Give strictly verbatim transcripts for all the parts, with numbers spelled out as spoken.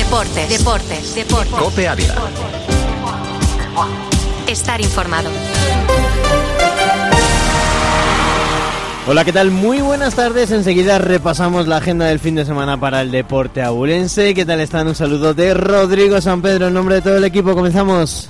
Deportes, deportes, deportes. COPE Ávila. Estar informado. Hola, ¿qué tal? Muy buenas tardes. Enseguida repasamos la agenda del fin de semana para el deporte abulense. ¿Qué tal están? Un saludo de Rodrigo San Pedro en nombre de todo el equipo. Comenzamos.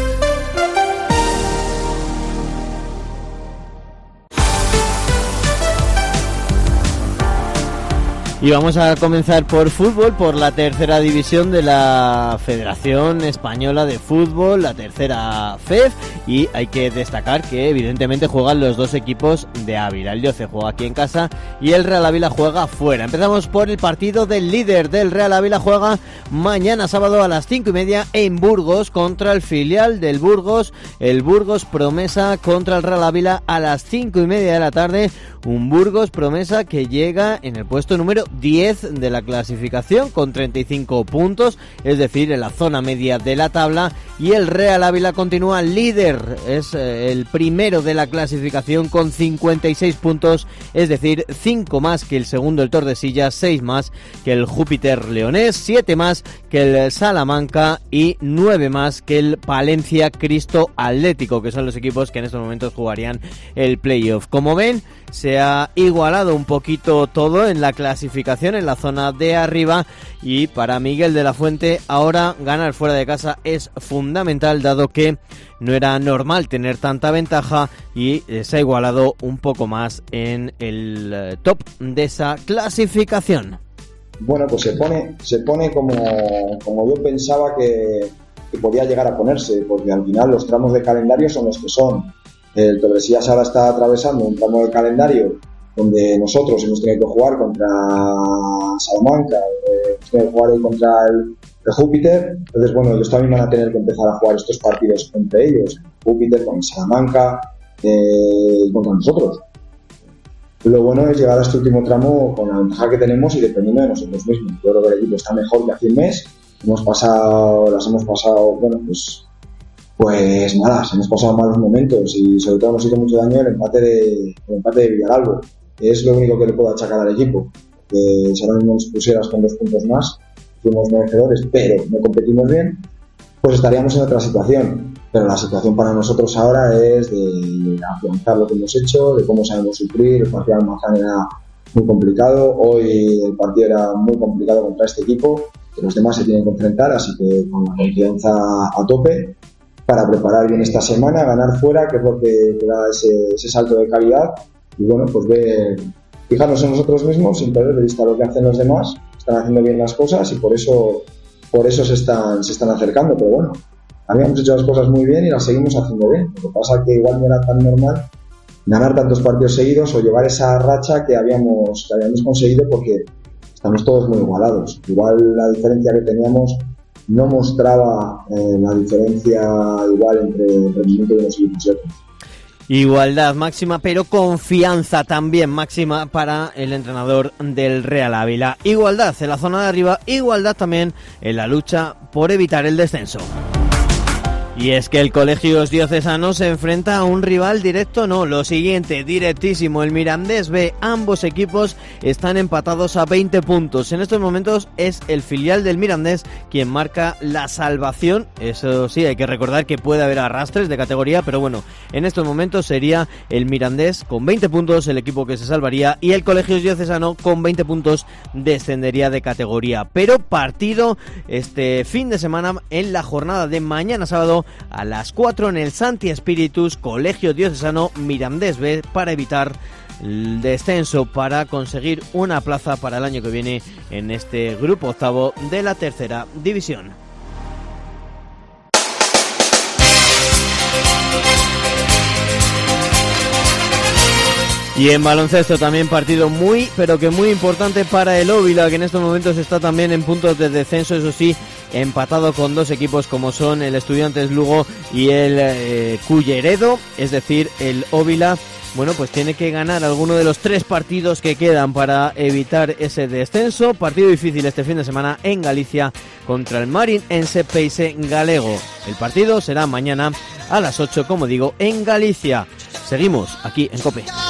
Y vamos a comenzar por fútbol, por la tercera división de la Federación Española de Fútbol, la tercera F E F, y hay que destacar que evidentemente juegan los dos equipos de Ávila. El Dioce juega aquí en casa y el Real Ávila juega fuera. Empezamos por el partido del líder del Real Ávila, juega mañana sábado a las cinco y media en Burgos contra el filial del Burgos, el Burgos Promesa contra el Real Ávila a las cinco y media de la tarde. Un Burgos Promesa que llega en el puesto número diez de la clasificación con treinta y cinco puntos, es decir, en la zona media de la tabla, y el Real Ávila continúa líder, es eh, el primero de la clasificación con cincuenta y seis puntos, es decir, cinco más que el segundo el Tordesillas, seis más que el Júpiter Leonés, siete más que el Salamanca y nueve más que el Palencia Cristo Atlético, que son los equipos que en estos momentos jugarían el playoff. Como ven, se ha igualado un poquito todo en la clasificación, en la zona de arriba, y para Miguel de la Fuente ahora ganar fuera de casa es fundamental, dado que no era normal tener tanta ventaja y se ha igualado un poco más en el top de esa clasificación. Bueno, pues se pone se pone como, como yo pensaba que, que podía llegar a ponerse, porque al final los tramos de calendario son los que son. El Tordesillas ahora está atravesando un tramo de calendario donde nosotros hemos tenido que jugar contra Salamanca, eh, hemos tenido que jugar hoy contra el, el Júpiter. Entonces, bueno, ellos también van a tener que empezar a jugar estos partidos entre ellos, Júpiter, con Salamanca eh, y contra nosotros. Lo bueno es llegar a este último tramo con la ventaja que tenemos y dependiendo de nosotros mismos. Yo creo que el equipo está mejor que hace un mes. Hemos pasado, las hemos pasado, bueno, pues Pues nada, se hemos pasado malos momentos y sobre todo nos hizo mucho daño el empate de, el empate de Villaralbo. Es lo único que le puedo achacar al equipo. Que si ahora mismo nos pusieras con dos puntos más, fuimos merecedores, pero no competimos bien, pues estaríamos en otra situación. Pero la situación para nosotros ahora es de afianzar lo que hemos hecho, de cómo sabemos sufrir. El partido de Almazán era muy complicado, hoy el partido era muy complicado contra este equipo, que los demás se tienen que enfrentar, así que con la confianza a tope para preparar bien esta semana, ganar fuera, que es lo que te da ese, ese salto de calidad, y bueno, pues ver, fijarnos en nosotros mismos sin perder de vista lo que hacen los demás. Están haciendo bien las cosas y por eso por eso se están se están acercando, pero bueno, habíamos hecho las cosas muy bien y las seguimos haciendo bien. Lo que pasa es que igual no era tan normal ganar tantos partidos seguidos o llevar esa racha que habíamos, que habíamos conseguido, porque estamos todos muy igualados. Igual la diferencia que teníamos no mostraba eh, la diferencia igual entre el rendimiento de unos equipos y otros. Igualdad máxima, pero confianza también máxima para el entrenador del Real Ávila. Igualdad en la zona de arriba, igualdad también en la lucha por evitar el descenso. Y es que el Colegios Diocesano se enfrenta a un rival directo, no, lo siguiente, directísimo, el Mirandés B. Ambos equipos están empatados a veinte puntos. En estos momentos es el filial del Mirandés quien marca la salvación. Eso sí, hay que recordar que puede haber arrastres de categoría, pero bueno, en estos momentos sería el Mirandés con veinte puntos el equipo que se salvaría, y el Colegios Diocesano con veinte puntos descendería de categoría. Pero partido este fin de semana en la jornada de mañana sábado a las cuatro en el Santi Espíritus, Colegio Diocesano Mirandés B, para evitar el descenso, para conseguir una plaza para el año que viene en este grupo octavo de la tercera división. Y en baloncesto también partido muy, pero que muy importante para el Óvila, que en estos momentos está también en puntos de descenso, eso sí, empatado con dos equipos como son el Estudiantes Lugo y el eh, Culleredo, es decir, el Óvila, bueno, pues tiene que ganar alguno de los tres partidos que quedan para evitar ese descenso. Partido difícil este fin de semana en Galicia contra el Marinense Peise Galego. El partido será mañana a las ocho, como digo, en Galicia. Seguimos aquí en COPE.